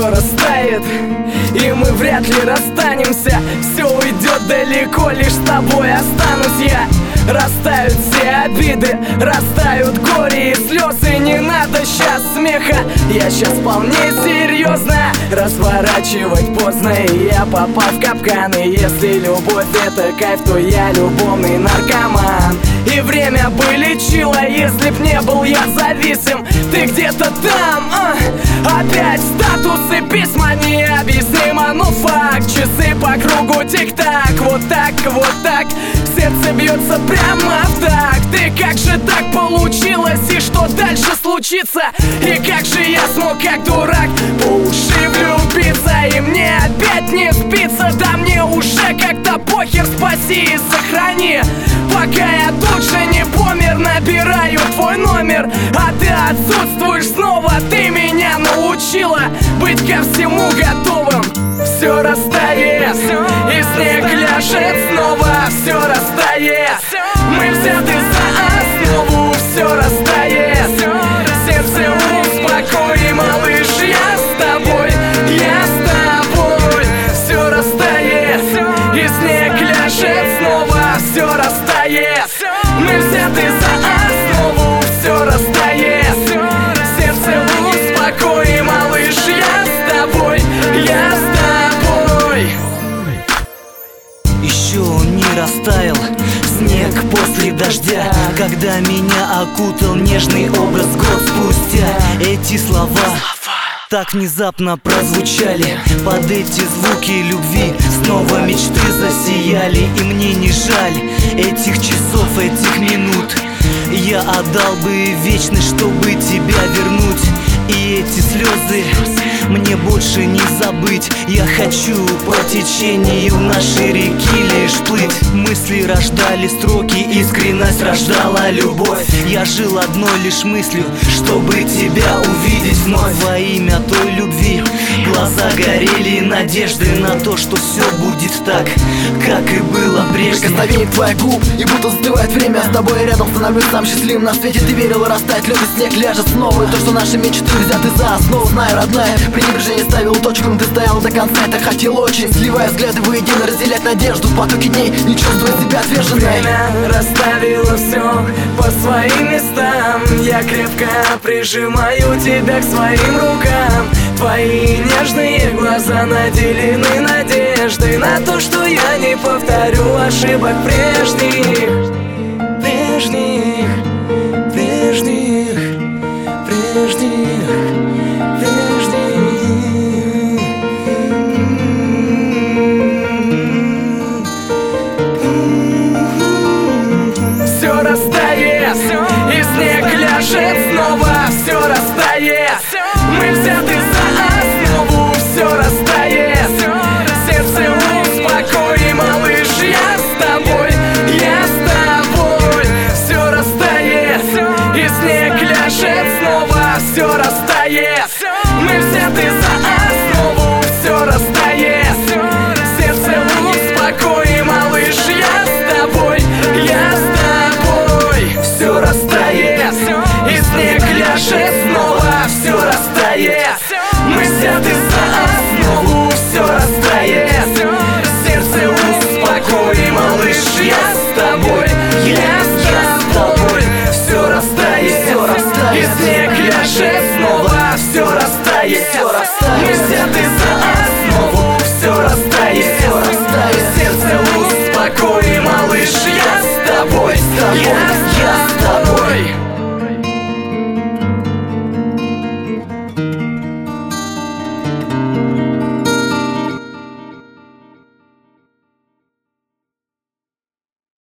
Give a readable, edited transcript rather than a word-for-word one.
все растает, и мы вряд ли расстанемся. Все уйдет далеко, лишь с тобой останусь я. Растают все обиды, растают горе и слезы. Не надо сейчас смеха, я сейчас вполне серьезно. Разворачивать поздно, и я попал в капкан. И если любовь это кайф, то я любовный наркоман. И время бы лечило, если б не был я зависим. Ты где-то там, опять статусы, письма необъяснимо, но факт. Часы по кругу тик-так, вот так, вот так. Сердце бьется прямо в такт. И как же так получилось, и что дальше случится? И как же я смог, как дурак, по уши влюбиться? И мне опять не спится, да мне уже как-то похер. Спаси и сохрани, пока я тут же не помер. Набираю твой номер, а ты отсутствуешь снова. Ты меня научила быть ко всему готовым. Все растает, и снег ляжет снова. Все растает, мы взяты за основу. Все растает, сердце успокой, малыш, я с тобой, я с тобой. Все растает, и снег ляжет снова. Все растает, мы взяты за основу. Все растает, сердце успокой, малыш, я с тобой, я с тобой. Еще он не растаял, снег после дождя, когда меня окутал нежный образ год спустя. Эти слова так внезапно прозвучали, под эти звуки любви снова мечты засияли. И мне не жаль этих часов, этих минут. Я отдал бы вечность, чтобы тебя вернуть. И эти слезы мне больше не забыть. Я хочу по течению нашей реки лишь плыть. Мысли рождали строки, искренность рождала любовь. Я жил одной лишь мыслью, чтобы тебя увидеть вновь. Во имя той любви глаза горели надежды на то, что все будет так, как и было прежде. Прикосновение твоих губ, и будто застывает время. С тобой я рядом становлюсь самым счастливым на свете. Ты верила, растает лед и снег ляжет снова. И то, что наши мечты взяты за основу, знаю, родная, пренебрежение ставил точку, но ты стояла до конца, это хотел очень. Сливая взгляды воедино, разделять надежду в потоке дней, не чувствуя себя отверженной. Время расставило все по своим местам. Я крепко прижимаю тебя к своим рукам. Твои нежные глаза наделены надеждой на то, что я не повторю ошибок прежних. Прежних, прежних, прежних, прежних. Все растает, и снег ляжет снова. Все растает, мы взяты за основу. Все растает, сердце успокой, малыш, я с тобой, я с тобой. Все растает, и снег ляжет снова. Все растает, мы взяты за основу. Все растает, сердце успокой, малыш, я с тобой, я с тобой. Все растает, и снег ляжет снова. Все растает, мы взяты за основу. Все растает, сердце успокой, малыш, я с тобой, я с тобой. Все растает, и снег ляжет снова. Все растает.